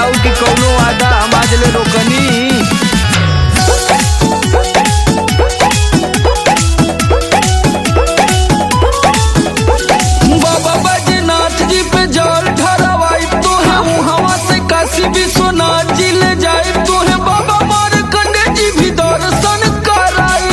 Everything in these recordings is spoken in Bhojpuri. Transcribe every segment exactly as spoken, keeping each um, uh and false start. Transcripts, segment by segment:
बताऊ कि कौनो वादा हम आज ले रोकनी। बाबा बैजनाथ जी पे जल ढरवाई तोहे हवा से काशी विश्वनाथ जी ले जाए तोहे बाबा मार्कंडे जी भी दर्शन कराई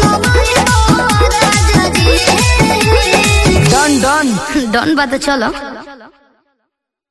डन बात चलो।